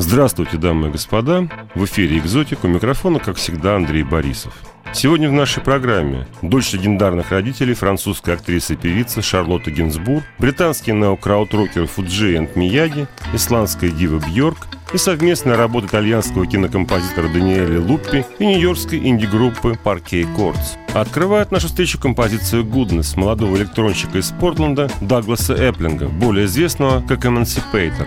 Здравствуйте, дамы и господа. В эфире «Экзотик», у микрофона, как всегда, Андрей Борисов. Сегодня в нашей программе дочь легендарных родителей, французская актриса и певица Шарлотта Гинзбург, британский неокрауд-рокер Фуджи энд Мияги, исландская дива Бьорк и совместная работа итальянского кинокомпозитора Даниэле Луппи и нью-йоркской инди-группы Parquet Courts. Открывает нашу встречу композицию «Goodness» молодого электронщика из Портленда Дагласа Эплинга, более известного как Emancipator.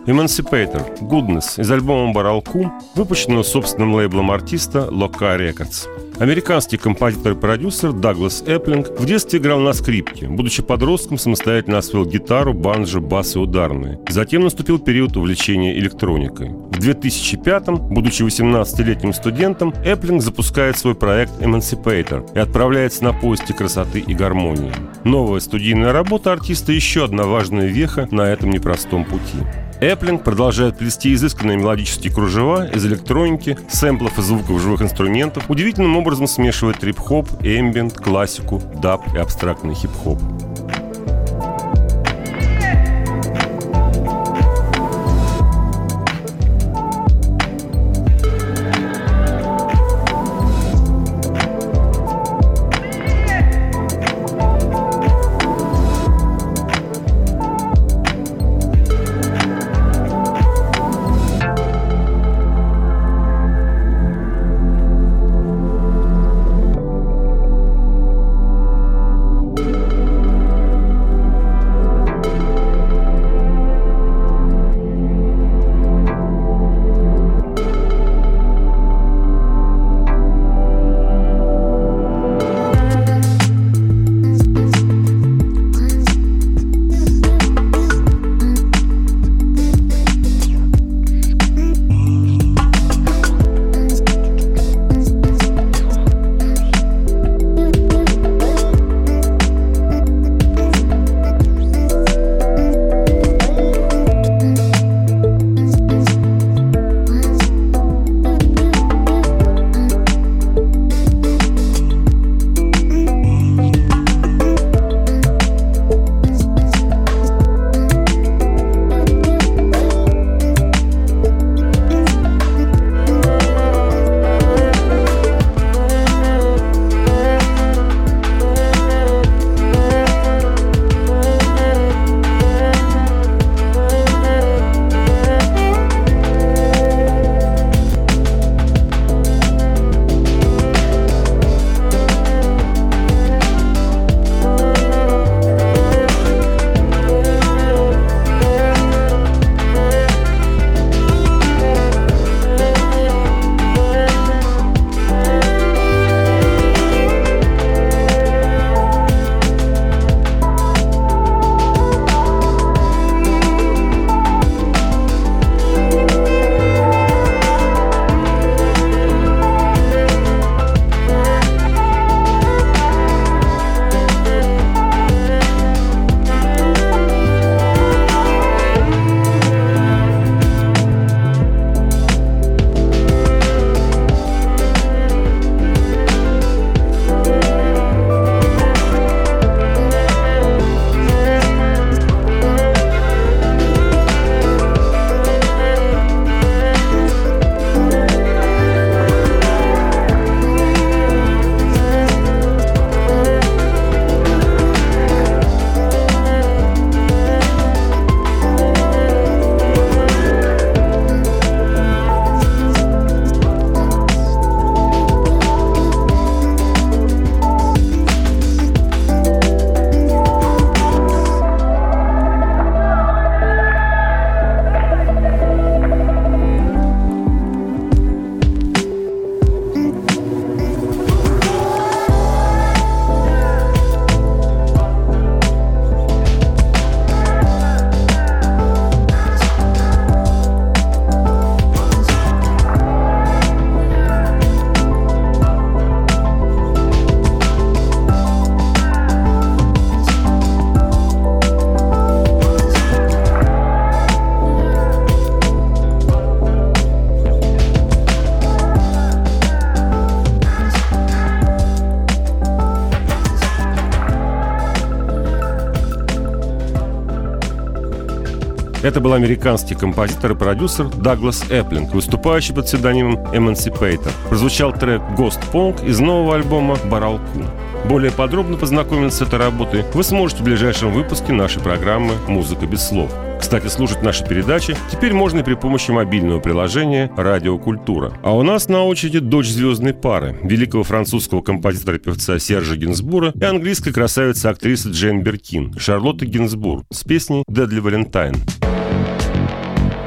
Emancipator – Goodness из альбома «Баралку», выпущенного собственным лейблом артиста Loca Records. Американский композитор и продюсер Даглас Эплинг в детстве играл на скрипке. Будучи подростком, самостоятельно освоил гитару, банджо, бас и ударные. Затем наступил период увлечения электроникой. В 2005-м, будучи 18-летним студентом, Эплинг запускает свой проект Emancipator и отправляется на поиски красоты и гармонии. Новая студийная работа артиста – еще одна важная веха на этом непростом пути. Эплинг продолжает плести изысканные мелодические кружева из электроники, сэмплов и звуков живых инструментов, удивительным образом смешивает трип-хоп, эмбиент, классику, даб и абстрактный хип-хоп. Это был американский композитор и продюсер Даглас Эплинг, выступающий под псевдонимом Emancipator. Прозвучал трек Ghost Punk из нового альбома «Баралку». Более подробно познакомиться с этой работой вы сможете в ближайшем выпуске нашей программы «Музыка без слов». Кстати, слушать наши передачи теперь можно и при помощи мобильного приложения «Радио Культура». А у нас на очереди дочь звездной пары, великого французского композитора и певца Сержа Гинсбура и английской красавицы-актрисы Джейн Биркин, Шарлотты Гинсбур с песней «Deadly Valentine».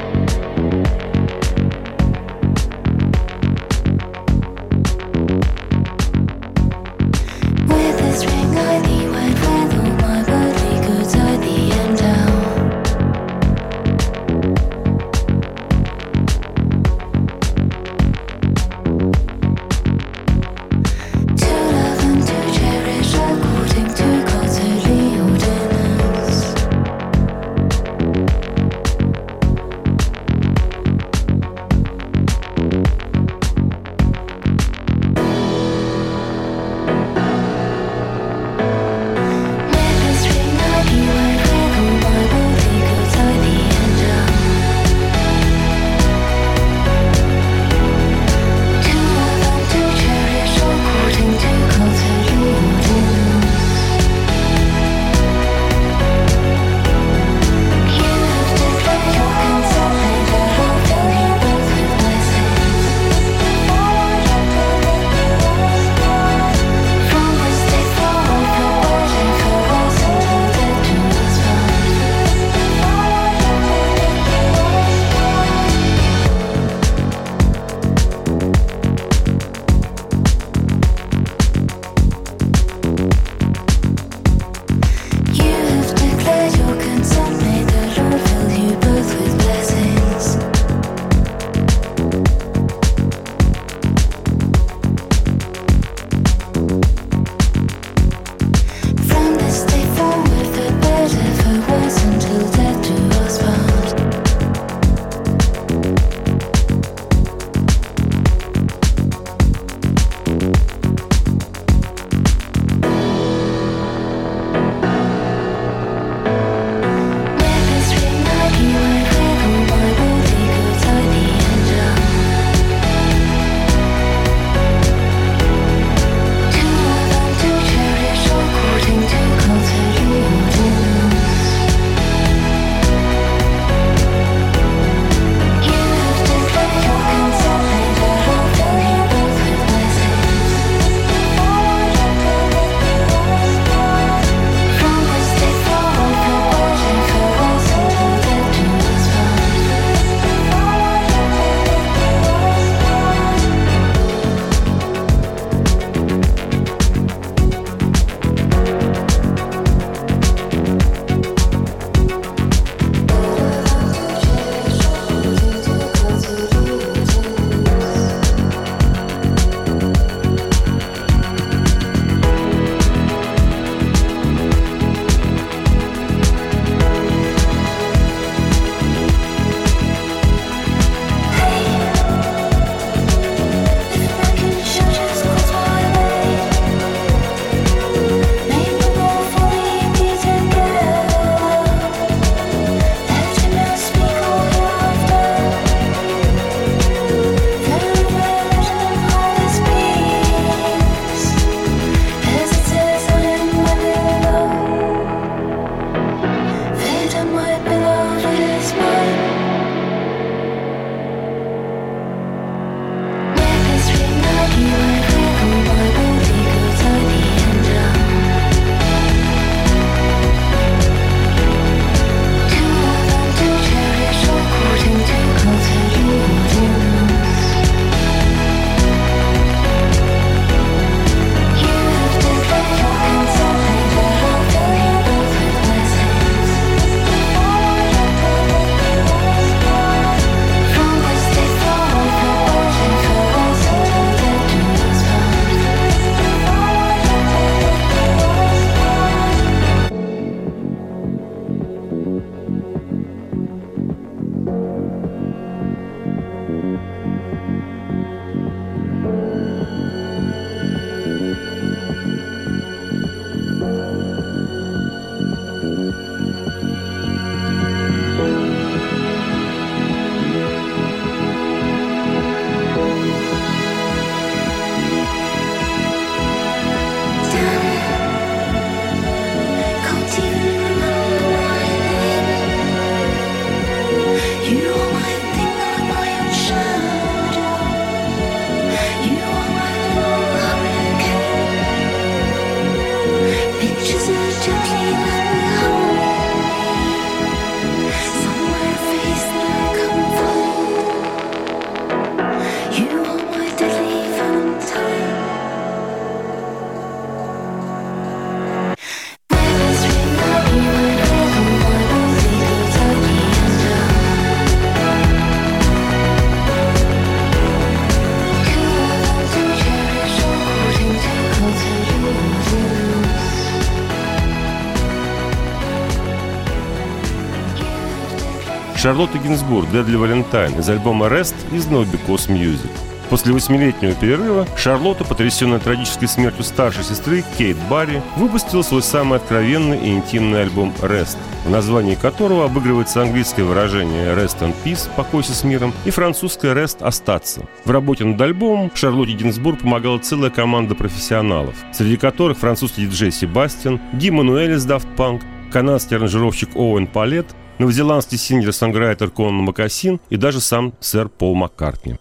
Шарлотта Гинзбург «Deadly Valentine» из альбома «Rest» из No Because Music. После 8-летнего перерыва Шарлотта, потрясенная трагической смертью старшей сестры Кейт Барри, выпустила свой самый откровенный и интимный альбом «Rest», в названии которого обыгрывается английское выражение «Rest and Peace» – «Покойся с миром» и французское «Rest» – «Остаться». В работе над альбомом Шарлотте Гинзбург помогала целая команда профессионалов, среди которых французский диджей Себастьян, Ги Мануэль из Daft Punk, канадский аранжировщик Оуэн Палет, новозеландский сингер-сонграйтер Конан Макасин и даже сам сэр Пол Маккартни.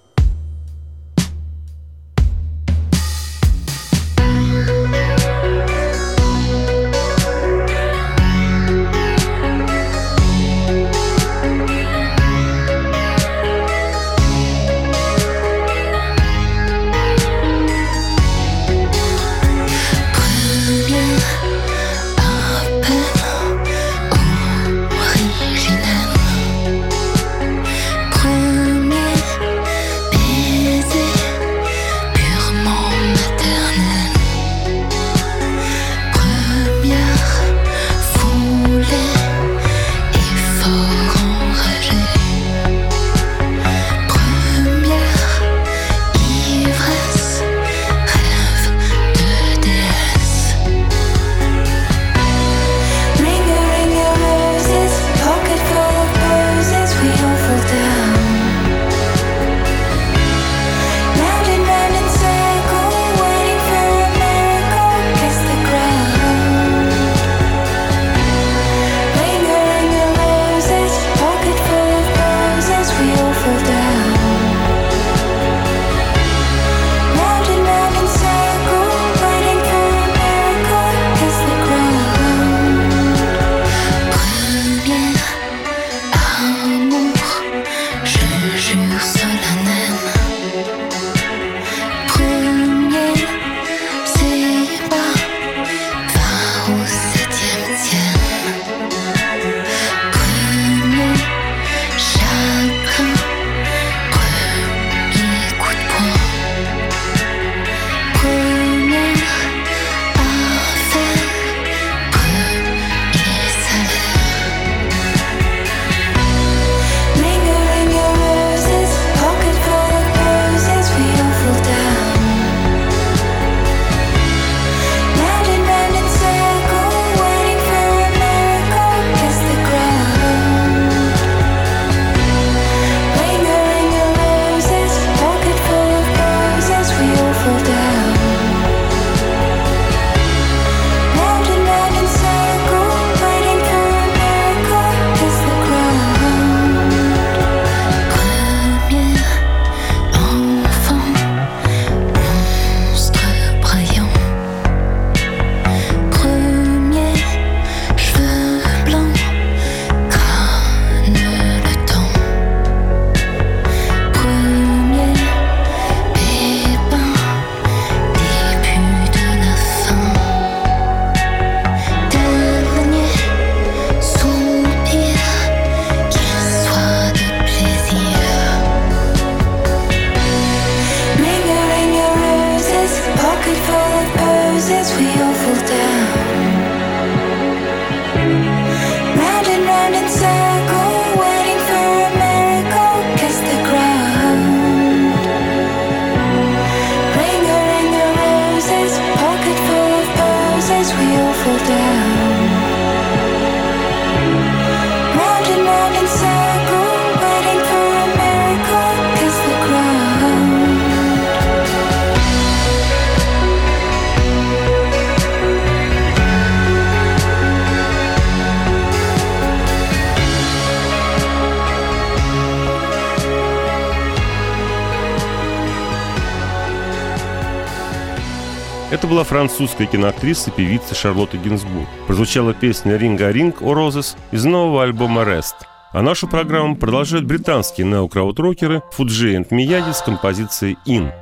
Это была французская киноактриса и певица Шарлотта Гинзбург. Прозвучала песня «Ring a Ring о Roses» из нового альбома «Rest». А нашу программу продолжают британские неокрауд-рокеры Фуджи и Мияги с композицией «In».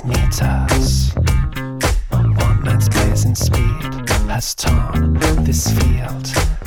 meters. One man's blazing speed has torn this field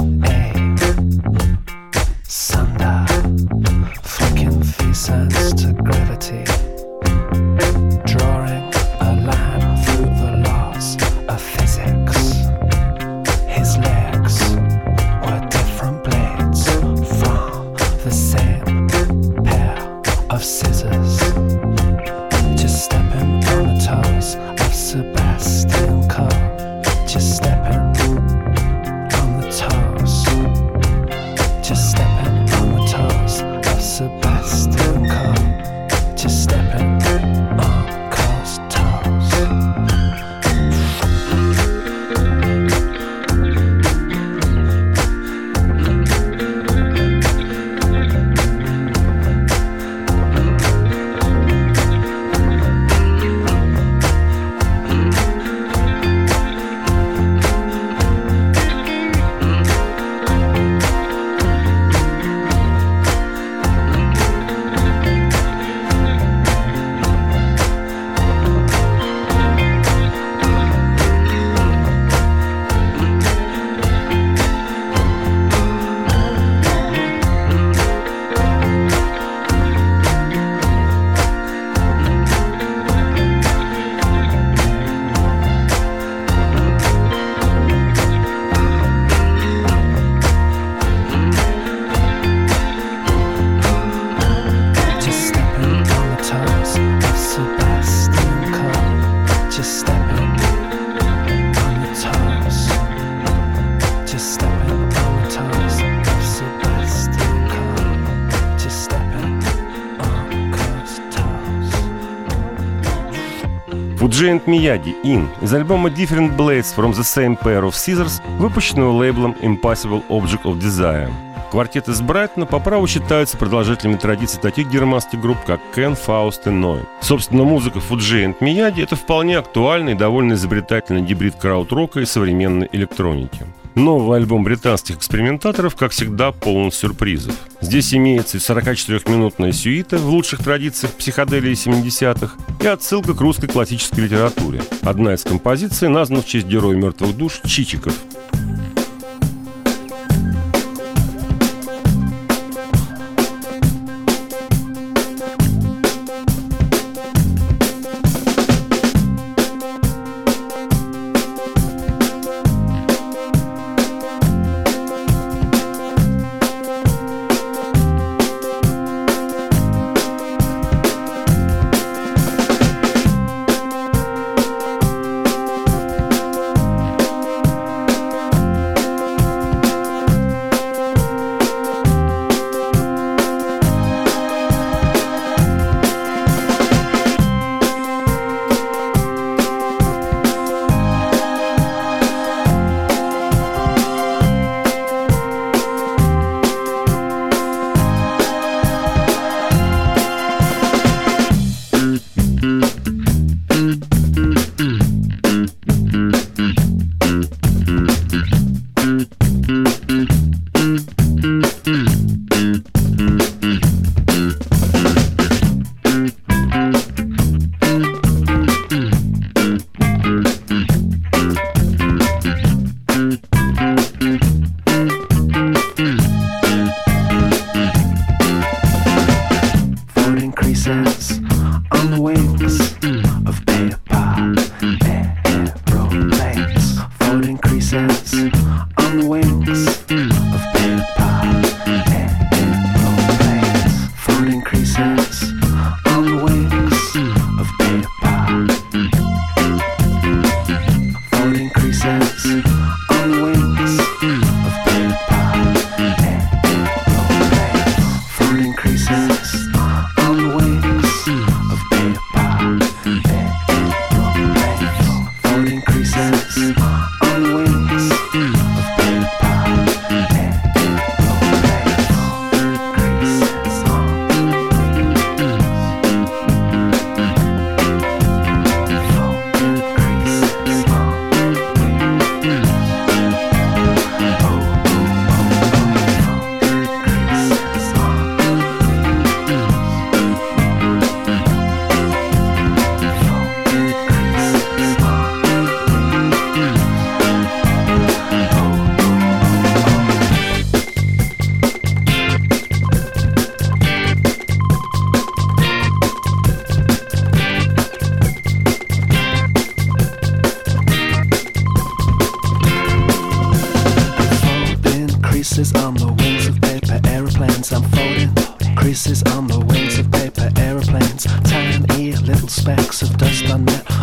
asunder, flicking pheasants to gravity, drawing a line through the laws of physics. His legs were different blades from the same pair of scissors, just stepping on the toes of Sebastian Coe, just stepping on the toes, just stepping on the toes of Sebastian Coe, just stepping on Coe's toes. Фуджи & Мияги «In» из альбома Different Blades from the Same Pair of Scissors, выпущенного лейблом Impossible Object of Desire. Квартет из Брайтона по праву считаются продолжателями традиций таких германских групп, как Кен, Фауст и Ной. Собственно, музыка Фуджи & Мияги – это вполне актуальный и довольно изобретательный гибрид крауд-рока и современной электроники. Новый альбом британских экспериментаторов, как всегда, полон сюрпризов. Здесь имеется 44-минутная сюита в лучших традициях психоделии 70-х и отсылка к русской классической литературе. Одна из композиций названа в честь героя «Мертвых душ» Чичиков.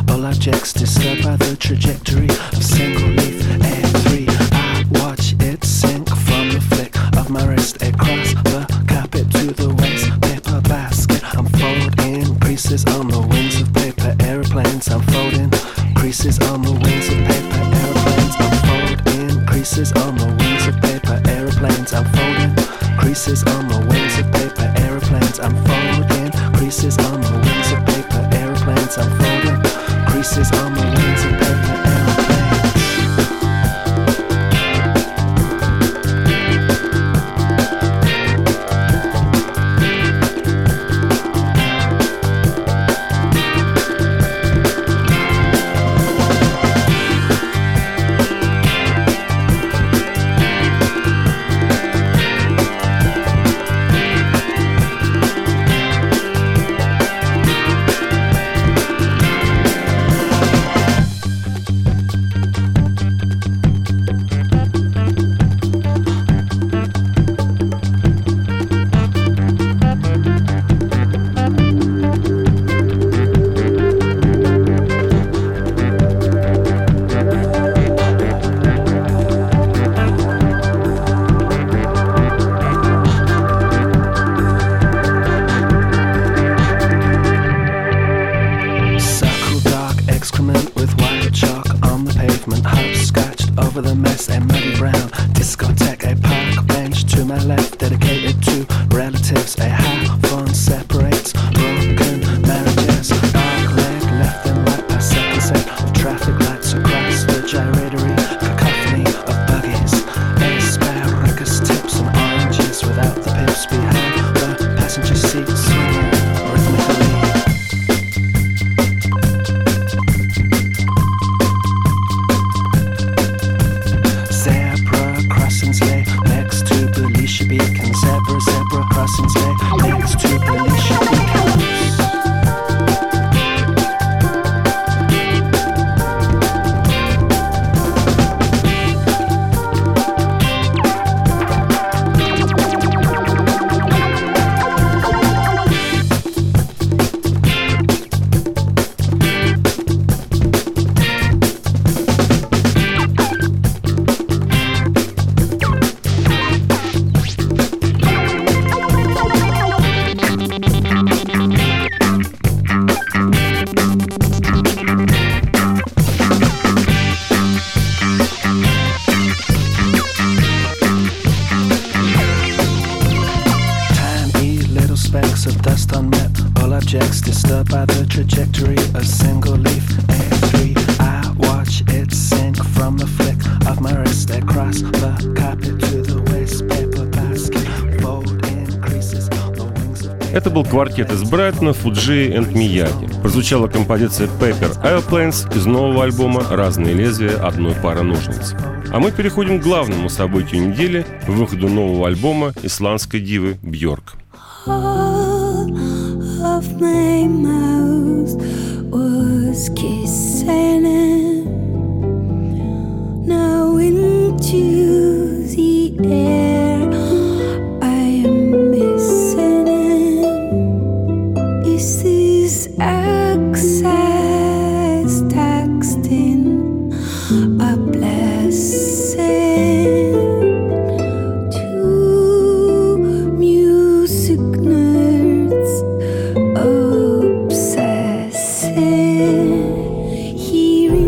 all objects disturbed by the trajectory of single leaf A3. I watch it sink from the flick of my wrist across the carpet to the waste paper basket. I'm folding creases on the wings of paper airplanes. I'm folding creases on the wings of paper airplanes. I'm folding creases on the wings of paper airplanes. I'm folding creases on the wings of paper airplanes. I'm folding creases on the wings of paper airplanes. I'm folding creases on the wings of paper airplanes. Objects disturbed by the trajectory of single leaf A3. I watch it sink from the flick of my wrist across the carpet to the waste paper basket. Fold in creases the wings of paper. Это был квартет из Брайтона Фуджии энд Мияги. Прозвучала композиция Paper Airplanes из нового альбома «Разные лезвия одной пары ножниц». А мы переходим к главному событию недели – выходу нового альбома исландской дивы Бьорк. Of my mouth was kissing him. Now into the air I am missing him. Is this access texting a blessing to music nerds? Obsessing, hearing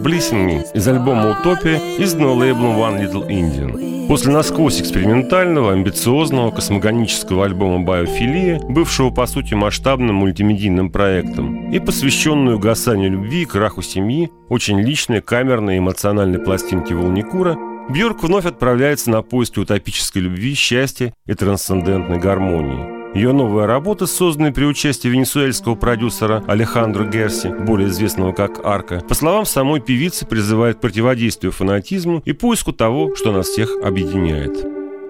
Blessing Me из альбома «Утопия», изданного лейблом One Little Indian. После насквозь экспериментального, амбициозного космогонического альбома «Биофилия», бывшего по сути масштабным мультимедийным проектом, и посвященную угасанию любви и краху семьи, очень личной, камерной и эмоциональной пластинки Волникура, Бьорк вновь отправляется на поиски утопической любви, счастья и трансцендентной гармонии. Ее новая работа, созданная при участии венесуэльского продюсера Алехандро Герси, более известного как Арка, по словам самой певицы, призывает к противодействию фанатизму и поиску того, что нас всех объединяет.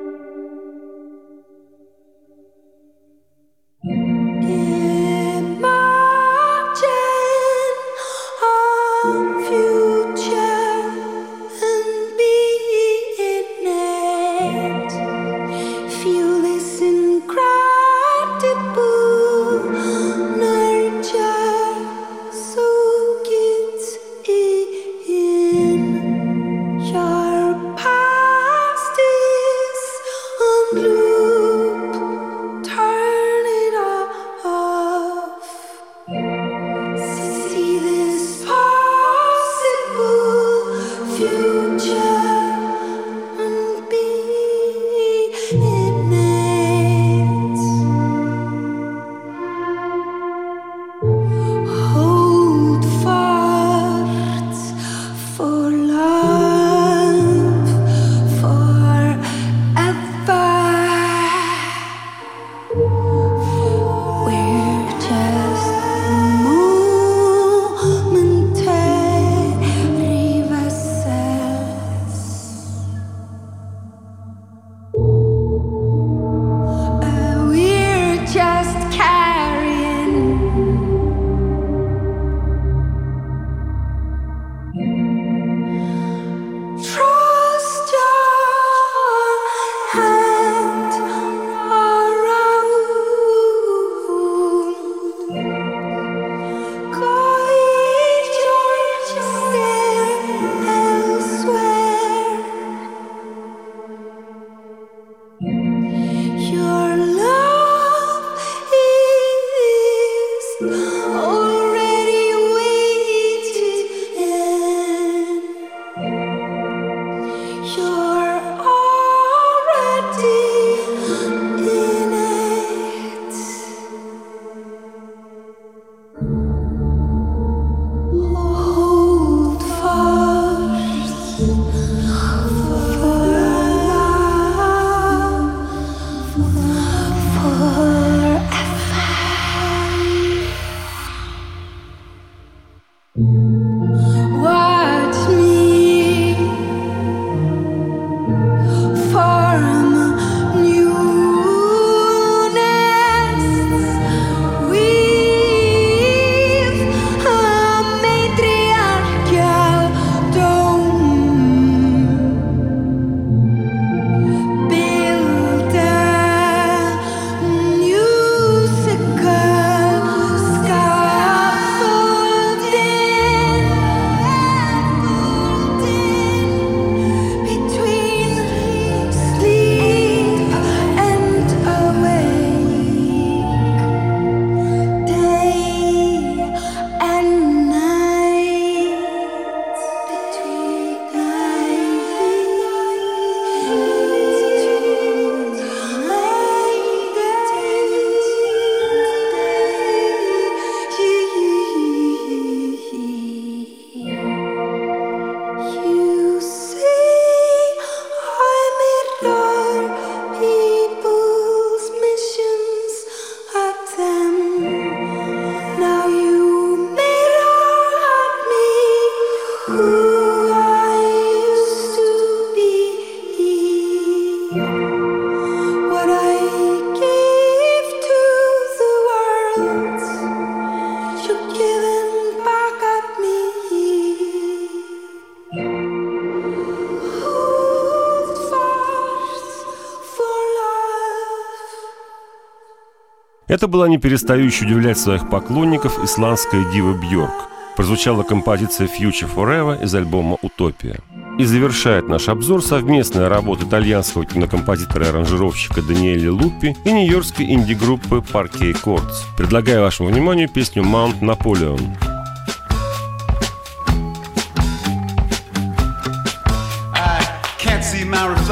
Это была не перестающая удивлять своих поклонников исландская дива Бьорк. Прозвучала композиция «Future Forever» из альбома «Утопия». И завершает наш обзор совместная работа итальянского кинокомпозитора и аранжировщика Даниэле Луппи и нью-йоркской инди-группы Parquet Chords. Предлагаю вашему вниманию песню «Mount Napoleon».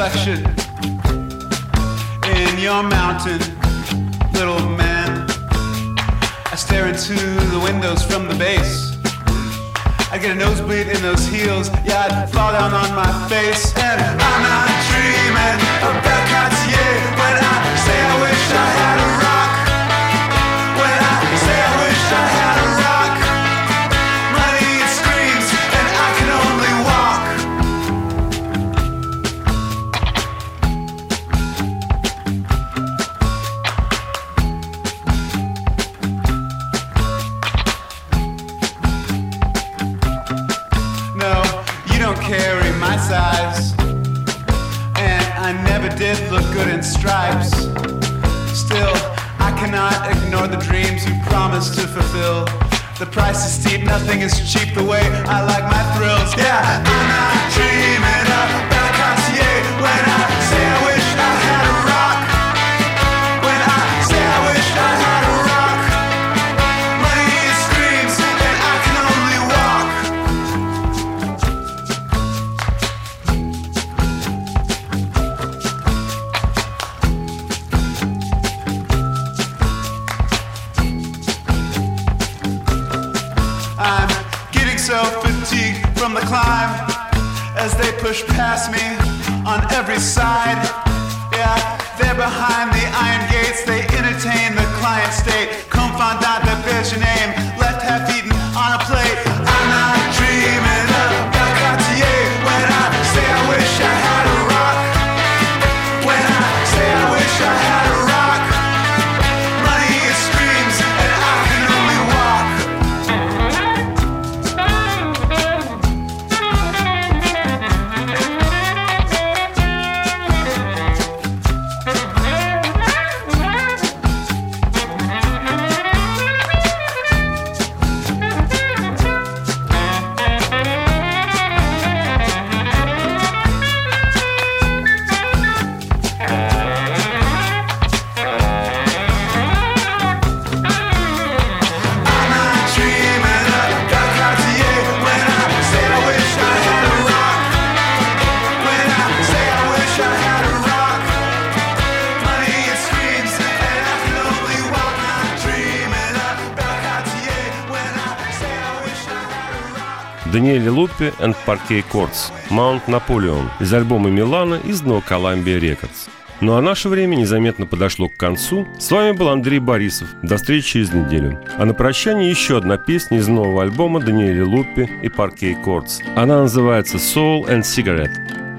reflection in your mountain, little man. I stare into the windows from the base. I get a nosebleed in those heels. Yeah, I'd fall down on my face. And I'm not dreaming about Cartier when I say I wish I had a rock. When I say I wish I had a rock. Money it screams and I can only walk. Carry my size, and I never did look good in stripes. Still, I cannot ignore the dreams you promised to fulfill. The price is steep, nothing is cheap the way I like my thrills. Yeah, I'm not dreaming about Cartier when I say I wish I had a rock. When I say I wish I had a rock. Money it screams and I can only walk. I'm getting so fatigued from the climb as they push past me on every side. Yeah, they're behind the iron gates. They entertain the client state. Confondant de fish name, left half eaten on a plate. I'm not dreaming about Cartier when I say I wish I had a rock. When I say I wish I had a rock. Money it screams and I can only walk. Даниэле Луппи and Parquet Courts, Mount Napoleon из альбома Милана, изданного Columbia Records. Ну а наше время незаметно подошло к концу. С вами был Андрей Борисов. До встречи через неделю. А на прощание еще одна песня из нового альбома Даниэле Луппи и Parquet Courts. Она называется Soul and Cigarette.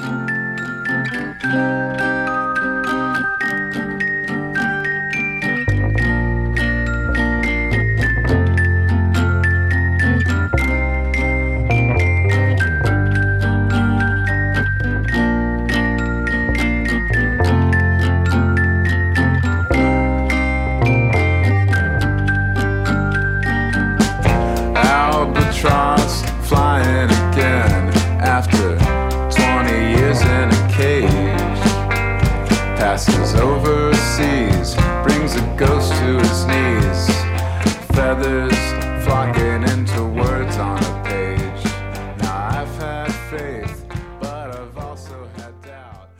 Flying again after 20 years in a cage, passes over